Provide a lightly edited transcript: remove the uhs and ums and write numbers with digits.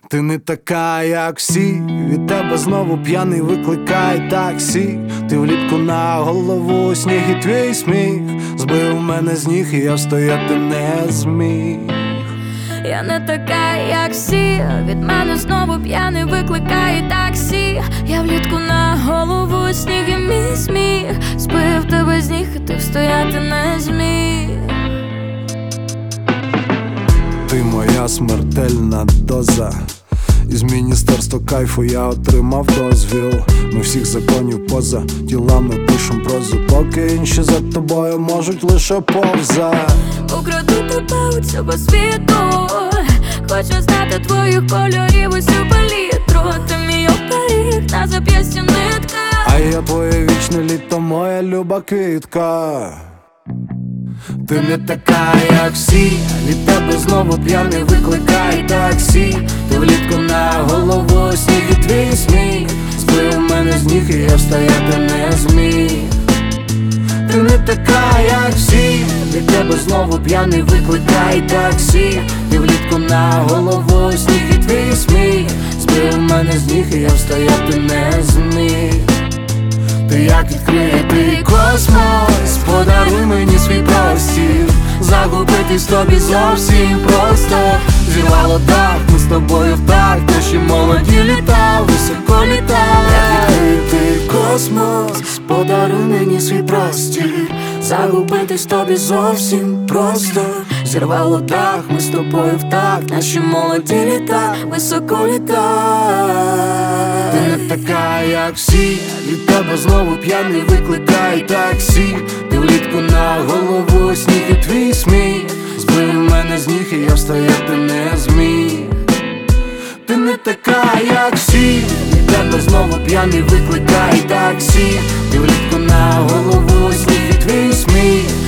Ти не така, як всі, від тебе знову п'яний викликає таксі. Ти влітку на голову сніг і твій сміх збив мене з ніг, і я стояти не зміг. Я не така, як всі, від мене знову п'яний викликає таксі. Я влітку на голову сніг і мій сміх збив тебе з ніг, і ти встояти не зміг. Ти моя смертельна доза. Із міністерства кайфу я отримав дозвіл. Ми всіх законів поза тілами пишем прозу, поки інші за тобою можуть лише повзати. Украду тебе у цього світу, хочу знати твоїх кольорів усю палітру. Ти мій оберіг, на зап'ясті нитка, а я твоє вічне літо, моя люба квітка. Ти не така, як всі, від тебе знову п'яний викликає таксі. Ти влітку на голову сніг і твій сміх збив мене з ніг, і я стояти не зміг. Ти не така, як всі, від тебе знову п'яний викликає таксі. Ти влітку на голову сніг і твій сміх збив мене з ніг, і я стояти не зміг. Ти як відкритий космос, подаруй мені свій простір. Загубитись тобі зовсім просто. Зірвало дах, ми з тобою в такт, наші молоді літа, високо літали. Як відкритий космос, подаруй мені свій простір. Загубитись тобі зовсім просто. Зірвало дах, ми з тобою в такт, наші молоді літа, високо літали. Ти не така, як всі, від тебе знову п'яний викликає таксі. Ти влітку на голову сніг і твій сміх збив мене з ніг, і я встояти не зміг. Ти не така, як всі, від тебе знову п'яний викликає таксі. Ти влітку на голову сніг і твій сміх